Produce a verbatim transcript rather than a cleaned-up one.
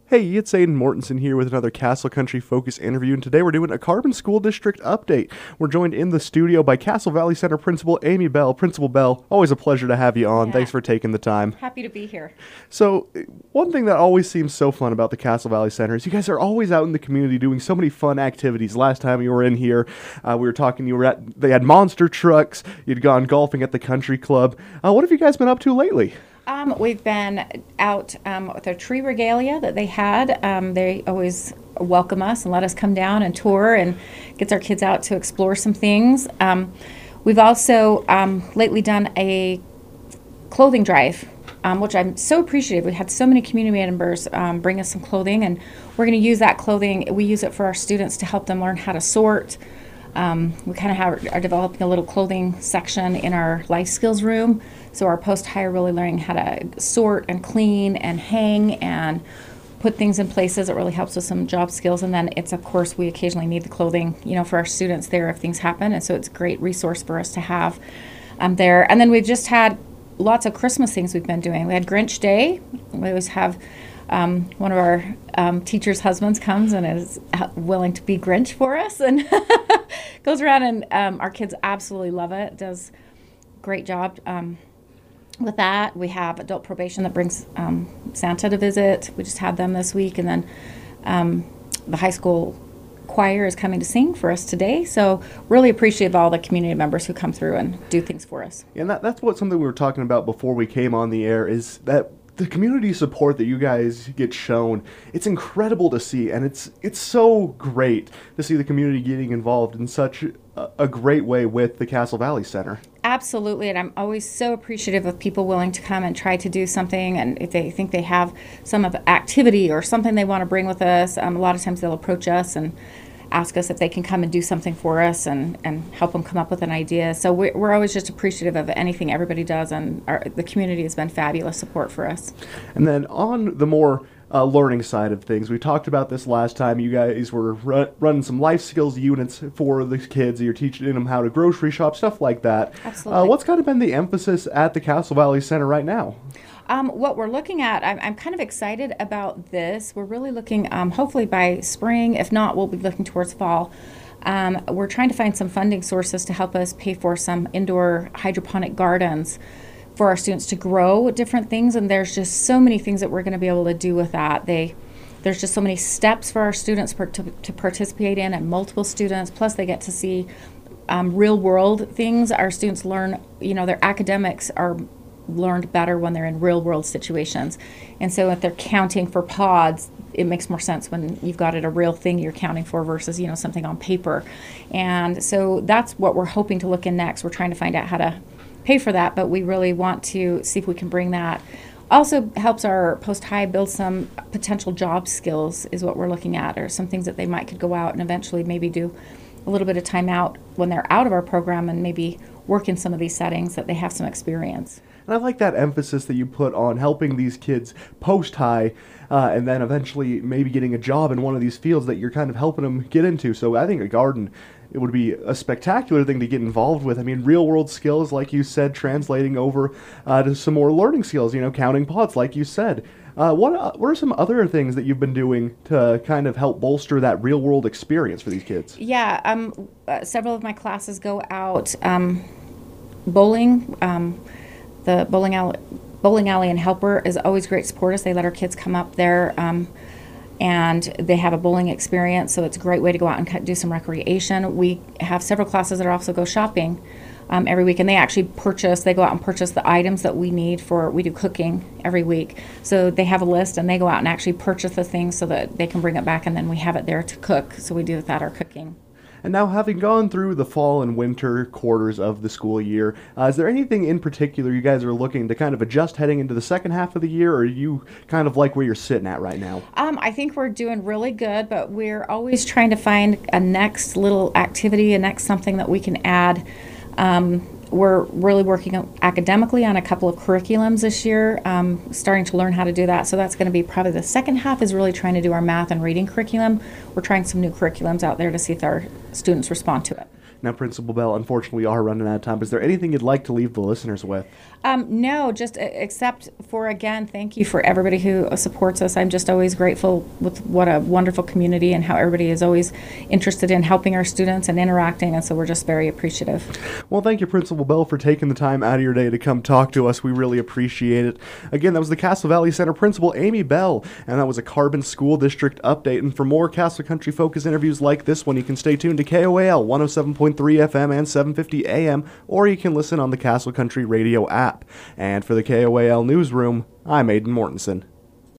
Hey, it's Aiden Mortensen here with another Castle Country Focus interview, and today we're doing a Carbon School District update. We're joined in the studio by Castle Valley Center Principal Amy Bell. Principal Bell, always a pleasure to have you on. Yeah. Thanks for taking the time. Happy to be here. So, one thing that always seems so fun about the Castle Valley Center is you guys are always out in the community doing so many fun activities. Last time you were in here, uh, we were talking, you were at, they had monster trucks, you'd gone golfing at the country club. Uh, what have you guys been up to lately? Um, we've been out um, with our tree regalia that they had. Um, they always welcome us and let us come down and tour and gets our kids out to explore some things. Um, we've also um, lately done a clothing drive, um, which I'm so appreciative. We had so many community members um, bring us some clothing, and we're going to use that clothing. We use it for our students to help them learn how to sort. Um, we kind of have, are developing a little clothing section in our life skills room. So our post-hire really learning how to sort and clean and hang and put things in places. It really helps with some job skills. And then it's, of course, we occasionally need the clothing, you know, for our students there if things happen. And so it's a great resource for us to have um, there. And then we've just had lots of Christmas things we've been doing. We had Grinch Day. We always have Um, one of our um, teachers' husbands comes and is willing to be Grinch for us and goes around, and um, our kids absolutely love it. Does a great job um, with that. We have adult probation that brings um, Santa to visit. We just had them this week, and then um, the high school choir is coming to sing for us today. So really appreciate all the community members who come through and do things for us. And that, that's what something we were talking about before we came on the air is that the community support that you guys get shown, it's incredible to see, and it's it's so great to see the community getting involved in such a, a great way with the Castle Valley Center. Absolutely, and I'm always so appreciative of people willing to come and try to do something, and if they think they have some of the activity or something they want to bring with us, um, a lot of times they'll approach us and ask us if they can come and do something for us and, and help them come up with an idea. So we're, we're always just appreciative of anything everybody does, and our, the community has been fabulous support for us. And then on the more uh, learning side of things, we talked about this last time. You guys were ru- running some life skills units for the kids. You're teaching them how to grocery shop, stuff like that. Absolutely. Uh, what's kind of been the emphasis at the Castle Valley Center right now? Um, what we're looking at, I'm, I'm kind of excited about this. We're really looking, um, hopefully by spring, if not, we'll be looking towards fall. Um, we're trying to find some funding sources to help us pay for some indoor hydroponic gardens for our students to grow different things, and there's just so many things that we're going to be able to do with that. They, there's just so many steps for our students per, to, to participate in, and multiple students, plus they get to see um, real world things. Our students learn, you know, their academics are learned better when they're in real world situations. And so if they're counting for pods, it makes more sense when you've got it a real thing you're counting for versus, you know, something on paper. And so that's what we're hoping to look in next. We're trying to find out how to pay for that, but we really want to see if we can bring that. Also helps our post-high build some potential job skills is what we're looking at, or some things that they might could go out and eventually maybe do a little bit of time out when they're out of our program and maybe work in some of these settings that they have some experience. And I like that emphasis that you put on helping these kids post-high uh, and then eventually maybe getting a job in one of these fields that you're kind of helping them get into. So I think a garden, it would be a spectacular thing to get involved with. I mean, real-world skills, like you said, translating over uh, to some more learning skills, you know, counting pots, like you said. Uh, what, uh, what are some other things that you've been doing to kind of help bolster that real-world experience for these kids? Yeah, um, uh, several of my classes go out um, bowling. Um, The bowling alley, bowling alley and Helper is always great supporters. They let our kids come up there, um, and they have a bowling experience, so it's a great way to go out and do some recreation. We have several classes that also go shopping um, every week, and they actually purchase, they go out and purchase the items that we need for, we do cooking every week. So they have a list, and they go out and actually purchase the things so that they can bring it back, and then we have it there to cook. So we do that, our cooking. And now, having gone through the fall and winter quarters of the school year, uh, is there anything in particular you guys are looking to kind of adjust heading into the second half of the year, or are you kind of like where you're sitting at right now? Um, I think we're doing really good, but we're always trying to find a next little activity, a next something that we can add. Um, we're really working academically on a couple of curriculums this year, um, starting to learn how to do that. So that's going to be probably the second half is really trying to do our math and reading curriculum. We're trying some new curriculums out there to see if our students respond to it. Now, Principal Bell, unfortunately, we are running out of time. But is there anything you'd like to leave the listeners with? Um, no, just except for, again, thank you for everybody who supports us. I'm just always grateful with what a wonderful community and how everybody is always interested in helping our students and interacting, and so we're just very appreciative. Well, thank you, Principal Bell, for taking the time out of your day to come talk to us. We really appreciate it. Again, that was the Castle Valley Center Principal, Amy Bell, and that was a Carbon School District update. And for more Castle Country Focus interviews like this one, you can stay tuned to K O A L one oh seven point three F M and seven fifty A M, or you can listen on the Castle Country Radio app. And for the K O A L Newsroom, I'm Aidan Mortensen.